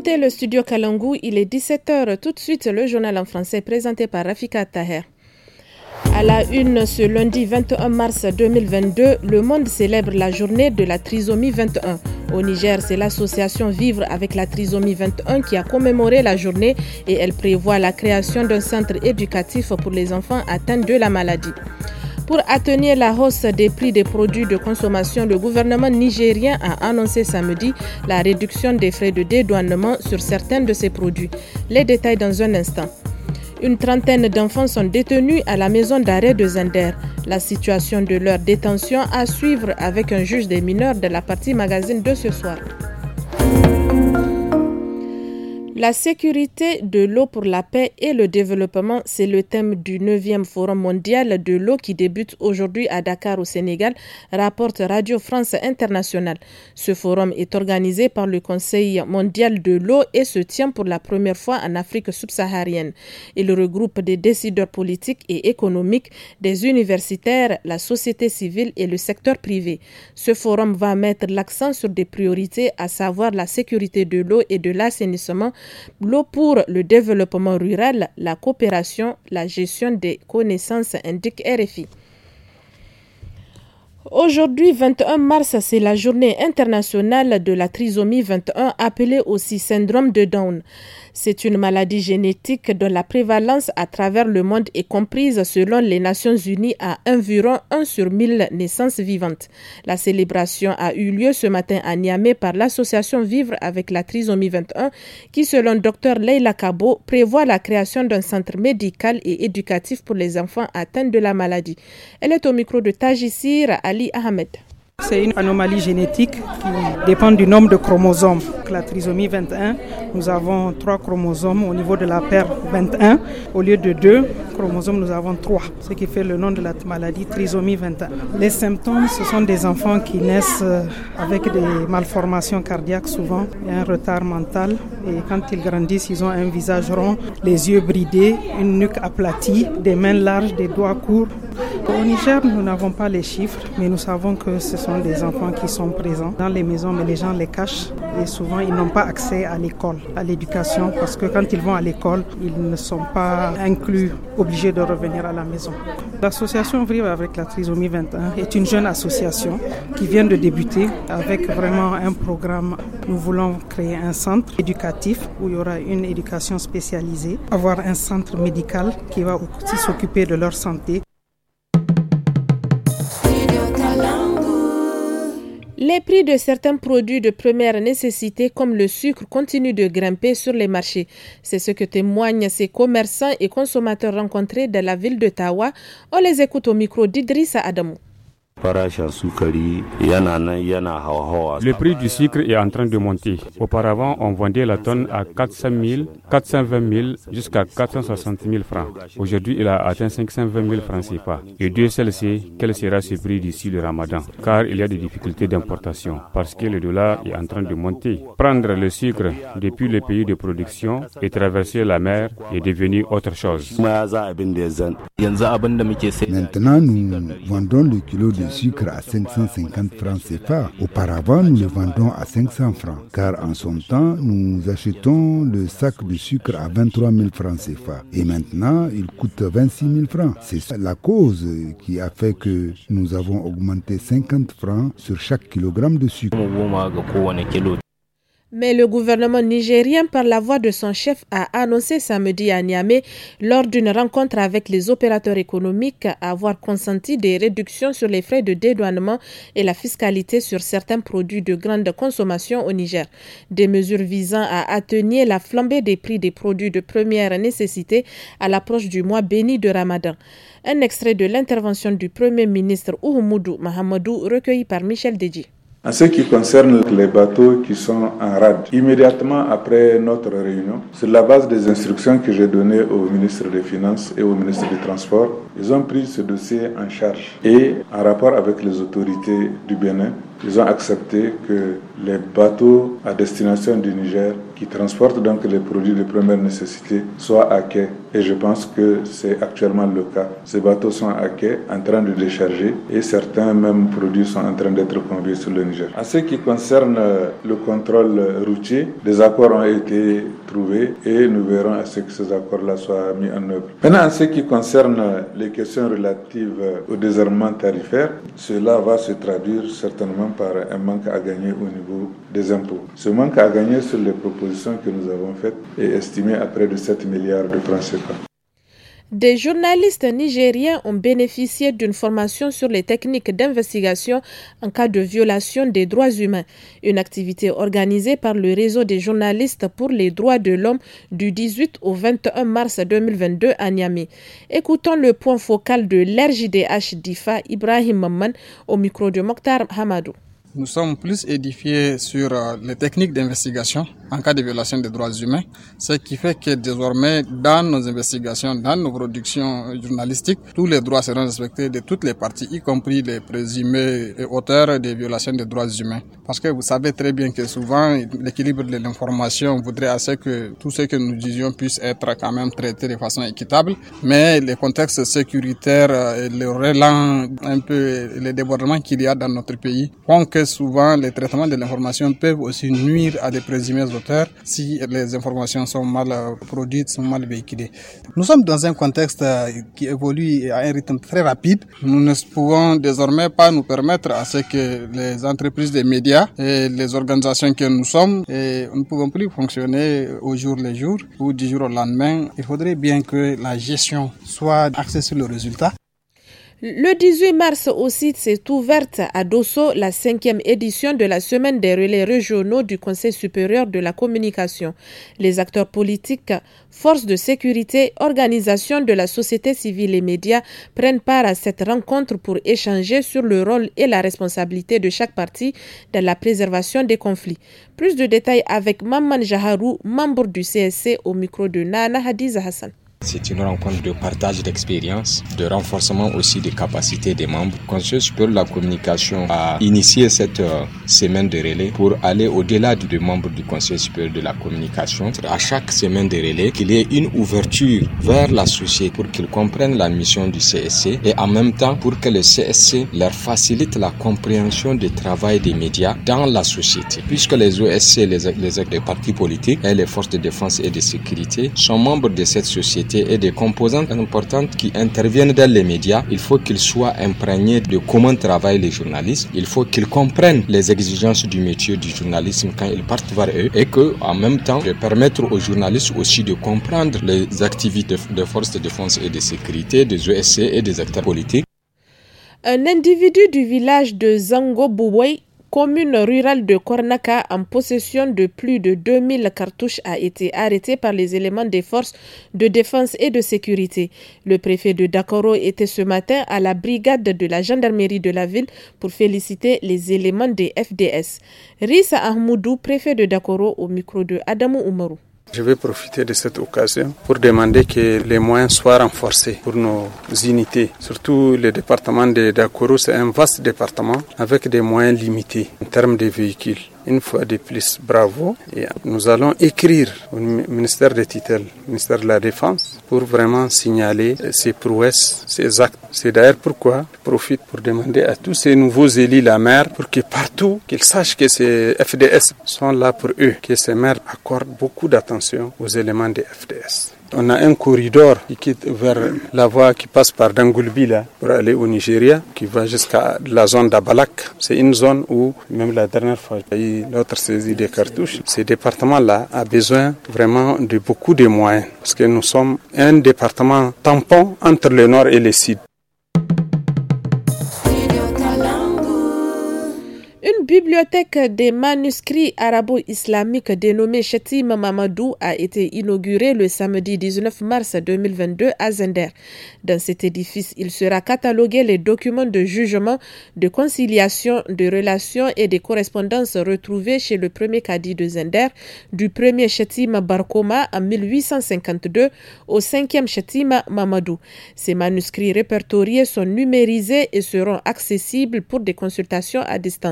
écoutez le studio Kalangu, il est 17h. Tout de suite, le journal en français présenté par Rafika Taher. À la une, ce lundi 21 mars 2022, le monde célèbre la journée de la trisomie 21. Au Niger, c'est l'association Vivre avec la trisomie 21 qui a commémoré la journée et elle prévoit la création d'un centre éducatif pour les enfants atteints de la maladie. Pour atténuer la hausse des prix des produits de consommation, le gouvernement nigérien a annoncé samedi la réduction des frais de dédouanement sur certains de ces produits. Les détails dans un instant. Une trentaine d'enfants sont détenus à la maison d'arrêt de Zender. La situation de leur détention à suivre avec un juge des mineurs de la partie magazine de ce soir. La sécurité de l'eau pour la paix et le développement, c'est le thème du 9e Forum mondial de l'eau qui débute aujourd'hui à Dakar au Sénégal, rapporte Radio France Internationale. Ce forum est organisé par le Conseil mondial de l'eau et se tient pour la première fois en Afrique subsaharienne. Il regroupe des décideurs politiques et économiques, des universitaires, la société civile et le secteur privé. Ce forum va mettre l'accent sur des priorités, à savoir la sécurité de l'eau et de l'assainissement, l'eau pour le développement rural, la coopération, la gestion des connaissances, indique RFI. Aujourd'hui, 21 mars, c'est la journée internationale de la trisomie 21, appelée aussi syndrome de Down. C'est une maladie génétique dont la prévalence à travers le monde est comprise selon les Nations Unies à environ 1 sur 1000 naissances vivantes. La célébration a eu lieu ce matin à Niamey par l'association Vivre avec la trisomie 21 qui, selon Dr Leila Kabo, prévoit la création d'un centre médical et éducatif pour les enfants atteints de la maladie. Elle est au micro de Tajissir Ali Ahmed. C'est une anomalie génétique qui dépend du nombre de chromosomes. La trisomie 21, nous avons 3 chromosomes au niveau de la paire 21. Au lieu de 2 chromosomes, nous avons 3, ce qui fait le nom de la maladie trisomie 21. Les symptômes, ce sont des enfants qui naissent avec des malformations cardiaques souvent, et un retard mental. Et quand ils grandissent, ils ont un visage rond, les yeux bridés, une nuque aplatie, des mains larges, des doigts courts. Au Niger, nous n'avons pas les chiffres, mais nous savons que ce sont des enfants qui sont présents dans les maisons, mais les gens les cachent et souvent ils n'ont pas accès à l'école, à l'éducation, parce que quand ils vont à l'école, ils ne sont pas inclus, obligés de revenir à la maison. L'association Vivre avec la trisomie 21 est une jeune association qui vient de débuter avec vraiment un programme. Nous voulons créer un centre éducatif où il y aura une éducation spécialisée, avoir un centre médical qui va aussi s'occuper de leur santé. Les prix de certains produits de première nécessité comme le sucre continuent de grimper sur les marchés. C'est ce que témoignent ces commerçants et consommateurs rencontrés dans la ville de Tawa. On les écoute au micro d'Idrissa Adamou. Le prix du sucre est en train de monter. Auparavant, on vendait la tonne à 400 000, 420 000 jusqu'à 460 000 francs. Aujourd'hui, il a atteint 520 000 francs CFA. Et Dieu seul sait quel sera ce prix d'ici le Ramadan, car il y a des difficultés d'importation, parce que le dollar est en train de monter. Prendre le sucre depuis le pays de production et traverser la mer est devenu autre chose. Maintenant, nous vendons le kilo de sucre à 550 francs CFA. Auparavant, nous le vendons à 500 francs, car en son temps, nous achetons le sac de sucre à 23 000 francs CFA. Et maintenant, il coûte 26 000 francs. C'est la cause qui a fait que nous avons augmenté 50 francs sur chaque kilogramme de sucre. Mais le gouvernement nigérien, par la voix de son chef, a annoncé samedi à Niamey, lors d'une rencontre avec les opérateurs économiques, avoir consenti des réductions sur les frais de dédouanement et la fiscalité sur certains produits de grande consommation au Niger. Des mesures visant à atténuer la flambée des prix des produits de première nécessité à l'approche du mois béni de Ramadan. Un extrait de l'intervention du Premier ministre Oumoudou Mahamadou, recueilli par Michel Deji. En ce qui concerne les bateaux qui sont en rade, immédiatement après notre réunion, sur la base des instructions que j'ai données au ministre des Finances et au ministre des Transports, ils ont pris ce dossier en charge. Et en rapport avec les autorités du Bénin, ils ont accepté que les bateaux à destination du Niger qui transportent donc les produits de première nécessité soient à quai. Et je pense que c'est actuellement le cas. Ces bateaux sont à quai, en train de décharger, et certains même produits sont en train d'être conduits sur le Niger. En ce qui concerne le contrôle routier, des accords ont été trouvés et nous verrons à ce que ces accords-là soient mis en œuvre. Maintenant, en ce qui concerne les questions relatives au désarmement tarifaire, cela va se traduire certainement par un manque à gagner au niveau des impôts. Ce manque à gagner sur les propositions que nous avons faites est estimé à près de 7 milliards de francs CFA. Des journalistes nigériens ont bénéficié d'une formation sur les techniques d'investigation en cas de violation des droits humains, une activité organisée par le réseau des journalistes pour les droits de l'homme du 18 au 21 mars 2022 à Niamey. Écoutons le point focal de l'RJDH d'IFA, Ibrahim Mamman, au micro de Mokhtar Hamadou. Nous sommes plus édifiés sur les techniques d'investigation en cas de violation des droits humains, ce qui fait que désormais, dans nos investigations, dans nos productions journalistiques, tous les droits seront respectés de toutes les parties, y compris les présumés auteurs des violations des droits humains. Parce que vous savez très bien que souvent, l'équilibre de l'information voudrait assez que tout ce que nous disions puisse être quand même traité de façon équitable, mais les contextes sécuritaires et le relan, un peu les débordements qu'il y a dans notre pays font que souvent les traitements de l'information peuvent aussi nuire à des présumés auteurs si les informations sont mal produites, sont mal véhiculées. Nous sommes dans un contexte qui évolue à un rythme très rapide. Nous ne pouvons désormais pas nous permettre à ce que les entreprises des médias et les organisations que nous sommes, et nous ne pouvons plus fonctionner au jour le jour ou du jour au lendemain. Il faudrait bien que la gestion soit axée sur le résultat. Le 18 mars aussi s'est ouverte à Dosso la 5e édition de la semaine des relais régionaux du Conseil supérieur de la communication. Les acteurs politiques, forces de sécurité, organisations de la société civile et médias prennent part à cette rencontre pour échanger sur le rôle et la responsabilité de chaque partie dans la préservation des conflits. Plus de détails avec Mamman Jaharou, membre du CSC, au micro de Nana Hadiza Hassan. C'est une rencontre de partage d'expérience, de renforcement aussi des capacités des membres. Le Conseil supérieur de la communication a initié cette semaine de relais pour aller au-delà des membres du Conseil supérieur de la communication. À chaque semaine de relais, qu'il y ait une ouverture vers la société pour qu'ils comprennent la mission du CSC et en même temps pour que le CSC leur facilite la compréhension du travail des médias dans la société. Puisque les OSC, les partis politiques et les forces de défense et de sécurité sont membres de cette société et des composantes importantes qui interviennent dans les médias, il faut qu'ils soient imprégnés de comment travaillent les journalistes. Il faut qu'ils comprennent les exigences du métier du journalisme quand ils partent vers eux et que, en même temps, de permettre aux journalistes aussi de comprendre les activités des forces de défense et de sécurité, des OSC et des acteurs politiques. Un individu du village de Zango-Bouwei, commune rurale de Kornaka, en possession de plus de 2000 cartouches, a été arrêté par les éléments des forces de défense et de sécurité. Le préfet de Dakoro était ce matin à la brigade de la gendarmerie de la ville pour féliciter les éléments des FDS. Rissa Ahmoudou, préfet de Dakoro, au micro de Adamou Oumarou. Je vais profiter de cette occasion pour demander que les moyens soient renforcés pour nos unités. Surtout le département de Dakoro, c'est un vaste département avec des moyens limités en termes de véhicules. Une fois de plus, bravo. Et nous allons écrire au ministère des tutelles, ministère de la Défense, pour vraiment signaler ces prouesses, ces actes. C'est d'ailleurs pourquoi je profite pour demander à tous ces nouveaux élus la maire, pour que partout, qu'ils sachent que ces FDS sont là pour eux, que ces maires accordent beaucoup d'attention aux éléments des FDS. On a un corridor qui quitte vers la voie qui passe par Dangulbi là, pour aller au Nigeria, qui va jusqu'à la zone d'Abalak. C'est une zone où, même la dernière fois, il y a eu notre saisie des cartouches. Ce département-là a besoin vraiment de beaucoup de moyens, parce que nous sommes un département tampon entre le nord et le sud. Une bibliothèque des manuscrits arabo-islamiques dénommée Chetim Mamadou a été inaugurée le samedi 19 mars 2022 à Zender. Dans cet édifice, il sera catalogué les documents de jugement, de conciliation, de relations et des correspondances retrouvées chez le premier cadi de Zender, du premier Chetim Barkoma en 1852 au 5e Chetim Mamadou. Ces manuscrits répertoriés sont numérisés et seront accessibles pour des consultations à distance.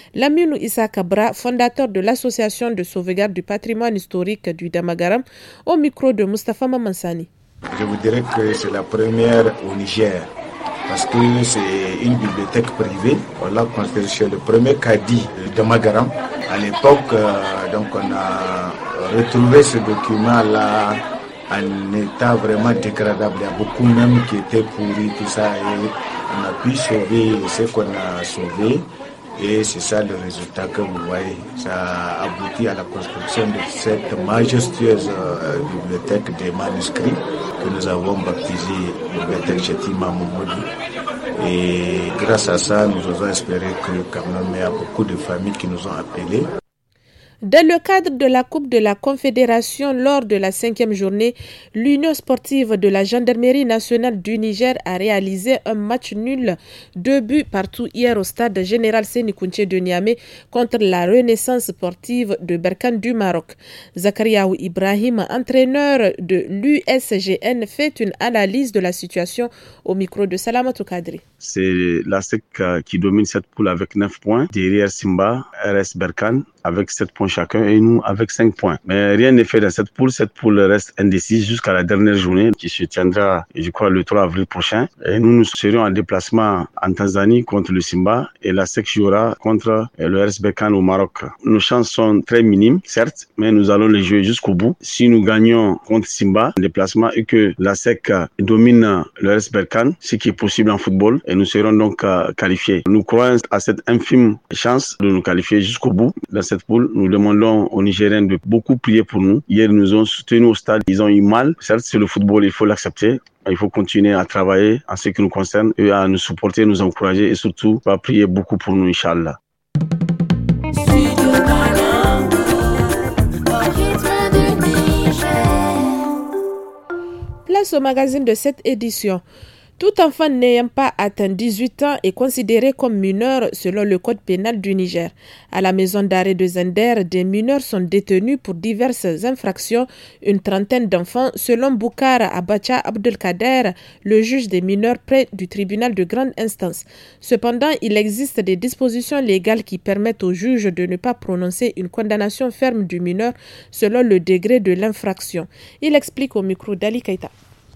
Laminou Issa Kabra, fondateur de l'association de sauvegarde du patrimoine historique du Damagaram, au micro de Moustapha Mamansani. Je vous dirais que c'est la première au Niger, parce que c'est une bibliothèque privée. On l'a construit chez le premier cadi de Damagaram. À l'époque, donc on a retrouvé ce document-là en état vraiment dégradable. Il y a beaucoup même qui étaient pourris, tout ça, et on a pu sauver ce qu'on a sauvé. Et c'est ça le résultat que vous voyez. Ça a abouti à la construction de cette majestueuse bibliothèque des manuscrits que nous avons baptisée Bibliothèque Chetima Momodu. Et grâce à ça, nous osons espérer que quand même il y a beaucoup de familles qui nous ont appelés. Dans le cadre de la Coupe de la Confédération, lors de la 5e journée, l'Union sportive de la Gendarmerie nationale du Niger a réalisé un match nul, 2 buts partout hier au stade Général Séni Kountché de Niamey contre la Renaissance sportive de Berkane du Maroc. Zakariaou Ibrahim, entraîneur de l'USGN, fait une analyse de la situation au micro de Salamatou Kadri. C'est la SEC qui domine cette poule avec 9 points. Derrière Simba, RS Berkane avec 7 points chacun et nous avec 5 points. Mais rien n'est fait dans cette poule. Cette poule reste indécise jusqu'à la dernière journée qui se tiendra, je crois, le 3 avril prochain. Et nous serons en déplacement en Tanzanie contre le Simba et la SEC jouera contre le RS Berkane au Maroc. Nos chances sont très minimes, certes, mais nous allons les jouer jusqu'au bout. Si nous gagnons contre Simba en déplacement et que la SEC domine le RS Berkane, ce qui est possible en football, et nous serons donc qualifiés. Nous croyons à cette infime chance de nous qualifier jusqu'au bout dans cette poule. Nous demandons aux Nigériens de beaucoup prier pour nous. Hier, ils nous ont soutenus au stade. Ils ont eu mal. Certes, c'est le football, il faut l'accepter. Il faut continuer à travailler en ce qui nous concerne et à nous supporter, nous encourager et surtout à prier beaucoup pour nous, Inch'Allah. Place au magazine de cette édition. Tout enfant n'ayant pas atteint 18 ans est considéré comme mineur selon le code pénal du Niger. À la maison d'arrêt de Zender, des mineurs sont détenus pour diverses infractions, une trentaine d'enfants selon Boukar Abacha Abdelkader, le juge des mineurs près du tribunal de grande instance. Cependant, il existe des dispositions légales qui permettent au juge de ne pas prononcer une condamnation ferme du mineur selon le degré de l'infraction. Il explique au micro d'Ali Keita.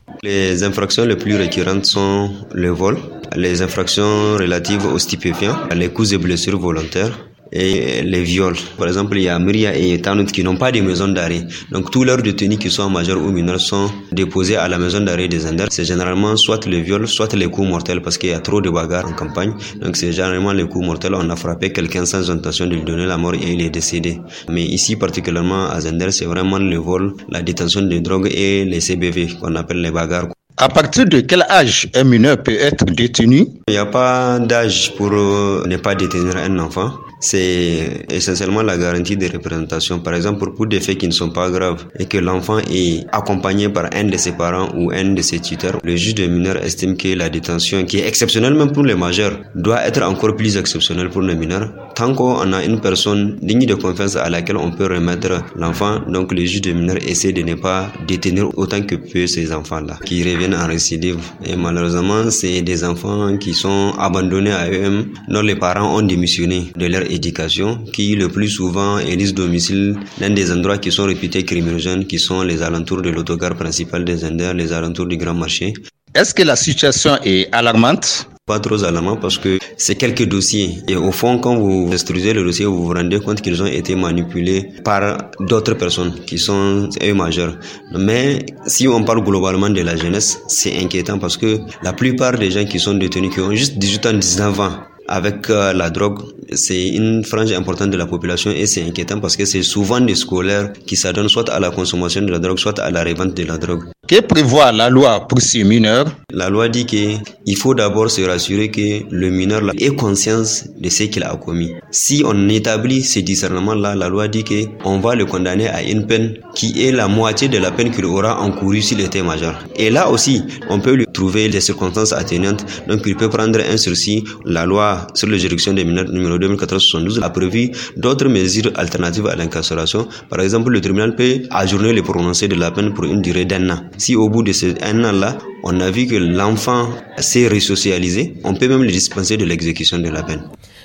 Les infractions les plus récurrentes sont le vol, les infractions relatives aux stupéfiants, les coups et blessures volontaires et les viols. Par exemple, il y a Myria et Tanout qui n'ont pas de maison d'arrêt. Donc tous leurs détenus qui sont majeurs ou mineurs sont déposés à la maison d'arrêt des Zender. C'est généralement soit le viol, soit les coups mortels parce qu'il y a trop de bagarres en campagne. Donc c'est généralement les coups mortels. On a frappé quelqu'un sans intention de lui donner la mort et il est décédé. Mais ici particulièrement à Zender, c'est vraiment le vol, la détention de drogue et les CBV qu'on appelle les bagarres. À partir de quel âge un mineur peut être détenu? Il n'y a pas d'âge pour ne pas détenir un enfant. C'est essentiellement la garantie de représentation. Par exemple, pour des faits qui ne sont pas graves et que l'enfant est accompagné par un de ses parents ou un de ses tuteurs, le juge des mineurs estime que la détention, qui est exceptionnelle même pour les majeurs, doit être encore plus exceptionnelle pour les mineurs. Tant qu'on a une personne digne de confiance à laquelle on peut remettre l'enfant, donc le juge des mineurs essaie de ne pas détenir autant que peut ces enfants-là, qui reviennent en récidive. Et malheureusement, c'est des enfants qui sont abandonnés à eux-mêmes, dont les parents ont démissionné de leur éducation, qui le plus souvent élisent domicile dans des endroits qui sont réputés criminogènes, qui sont les alentours de l'autogare principale des Zender, les alentours du Grand Marché. Est-ce que la situation est alarmante? Pas trop alarmant parce que c'est quelques dossiers. Et au fond, quand vous instruisez le dossier, vous vous rendez compte qu'ils ont été manipulés par d'autres personnes qui sont eux majeurs. Mais si on parle globalement de la jeunesse, c'est inquiétant parce que la plupart des gens qui sont détenus, qui ont juste 18 ans, 19 ans, avec la drogue, c'est une frange importante de la population et c'est inquiétant parce que c'est souvent des scolaires qui s'adonnent soit à la consommation de la drogue, soit à la revente de la drogue. Que prévoit la loi pour ces mineurs? La loi dit qu'il faut d'abord se rassurer que le mineur ait conscience de ce qu'il a commis. Si on établit ce discernement-là, la loi dit qu'on va le condamner à une peine qui est la moitié de la peine qu'il aura encourue s'il était majeur. Et là aussi, on peut lui trouver des circonstances atténuantes. Donc il peut prendre un sursis. La loi sur la juridiction des mineurs numéro 2014-72 a prévu d'autres mesures alternatives à l'incarcération. Par exemple, le tribunal peut ajourner le prononcé de la peine pour une durée d'1 an. Si au bout de ces 1 an-là, on a vu que l'enfant s'est resocialisé, on peut même le dispenser de l'exécution de la peine.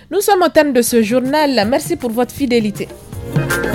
Nous sommes au terme de ce journal. Merci pour votre fidélité.